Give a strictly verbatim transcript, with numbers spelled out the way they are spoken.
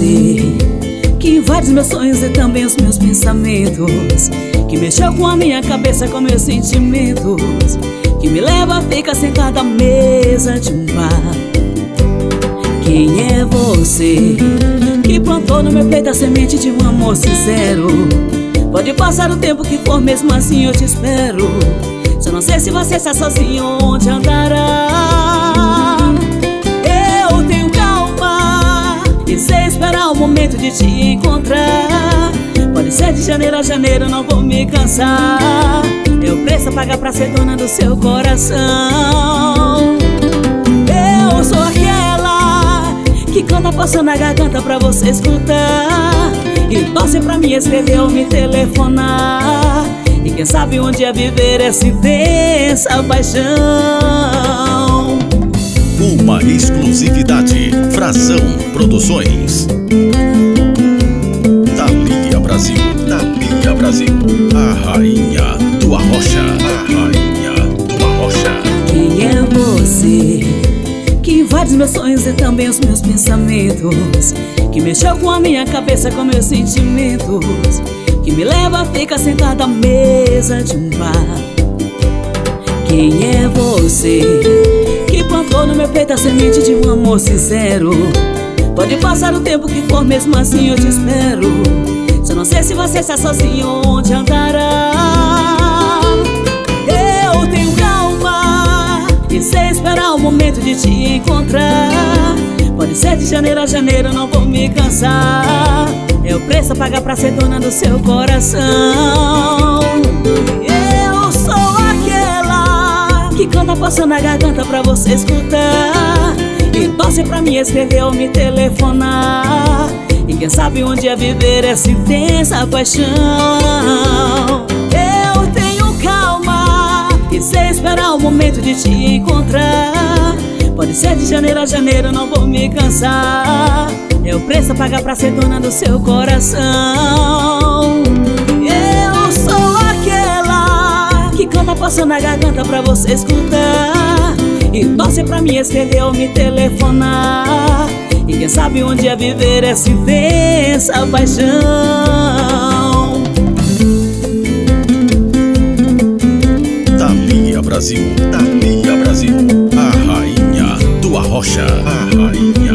você que invade meus sonhos e também os meus pensamentos, que mexeu com a minha cabeça, com meus sentimentos, que me leva a ficar sentada à mesa de um bar. Quem é você que plantou no meu peito a semente de um amor sincero? Pode passar o tempo que for, mesmo assim eu te espero. Só não sei se você está sozinho, onde andará. Eu tenho calma e sei esperar o momento de te encontrar. Pode ser de janeiro a janeiro, não vou me cansar. É o preço a pagar pra ser dona do seu coração. Eu sou aquela que canta passando a garganta pra você escutar, e torce pra mim escrever ou me telefonar. E quem sabe um dia viver essa intensa paixão. Uma exclusividade, Frazão Produções. Thalia Brasil, Thalia Brasil, a rainha do Arrocha, a rainha do Arrocha. Quem é você que invade meus sonhos e também os meus pensamentos, que mexeu com a minha cabeça, com meus sentimentos, que me leva a ficar sentada à mesa de um bar? Quem é você que plantou no meu peito a semente de um amor sincero? Pode passar o tempo que for, mesmo assim eu te espero. Só não sei se você está sozinho, onde andará. Eu tenho calma e sei esperar o momento de te encontrar. Pode ser de janeiro a janeiro, não vou me cansar. É o preço a pagar pra ser dona do seu coração. Eu sou aquela que canta passando a garganta pra você escutar, e torce pra mim escrever ou me telefonar. E quem sabe um dia viver essa intensa paixão. Eu tenho calma e sei esperar o momento de te encontrar. Pode ser de janeiro a janeiro, não vou me cansar. É o preço a pagar pra ser dona do seu coração. Eu sou aquela que canta passando a garganta pra você escutar, e torce pra mim escrever ou me telefonar. E quem sabe um dia viver essa intensa paixão. Thalia Brasil, Thalia Brasil, a rainha do Arrocha, a rainha